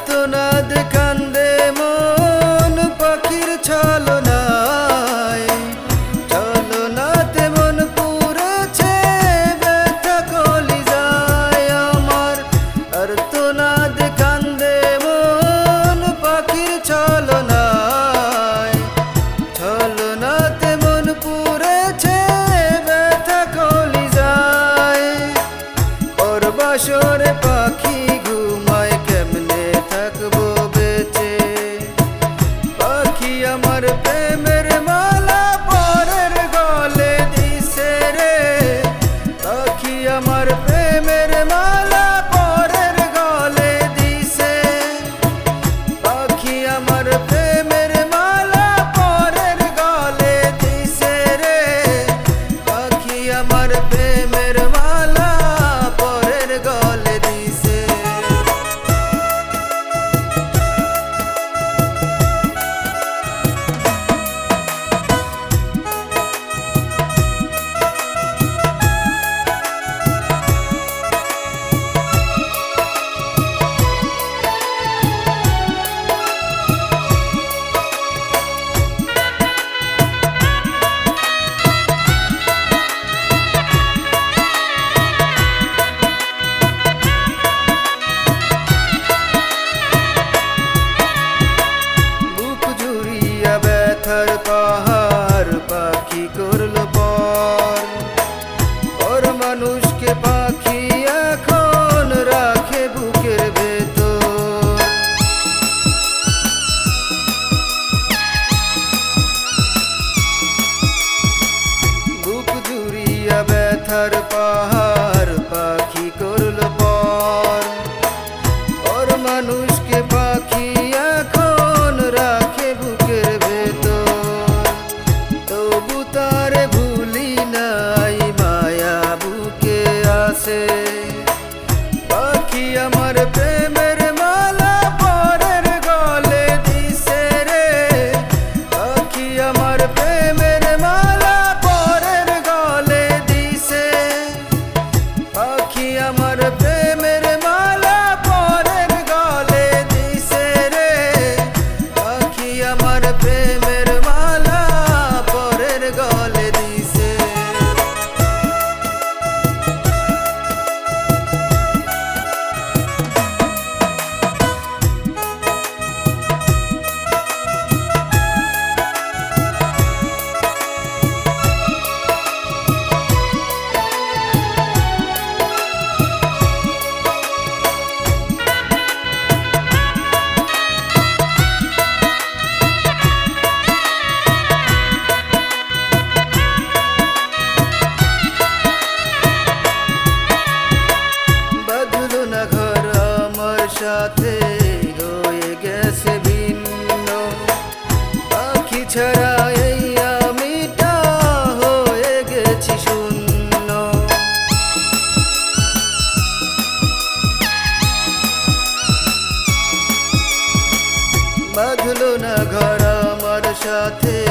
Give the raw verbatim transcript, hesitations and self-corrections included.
আর্তনাদ কান্দে মন পাখির ছলনায়, ছলনাতে মন পুরেছে ব্যথা কলিজায় আমার। আর্তনাদ কান্দে মন পাখির ছলনায়, ছলনাতে মন পুরেছে ব্যথা কলিজায়। ওর বাসরে পাখি ঘুমায় কেমনে থাকবো বেঁচে, পাখি আমার প্রেমের মালা পরের গলে দিছে রে, পাখি আমার প্রেমের মালা পরের গলে দিছে, পাখি আমার প্রেমের মালা পরের গলে দিছে রে, পাখি আমার প্রেমের মালা পরের গলে দিছে। ব্যথার পাহাড় পাখি করলো পর, ওর মানুষকে পাখি এখন রাখে বুকের ভেতর। বুক জুড়িয়া ব্যথার পাহাড় পাখি করলো পর, ওর মানুষকে পাখি এখন রাখে বুকের ভেতর। তবু তারে ভুলি নাই মায়া বুকে আসে, পাখি আমার প্রেমের মালা পরের গলে দিছে রে, পাখি আমার প্রেমের মালা পরের গলে দিছে, পাখি আমার প্রেমের মালা পরের গলে দিছে রে, পাখি আমার প্রেমের মালা পরের গলে দিছে। সাথে হয়ে গেছে ভিন্ন, পাখি ছাড়া এই আমিটা হয়ে গেছি শূন্য। বাঁধলো না ঘর আমার সাথে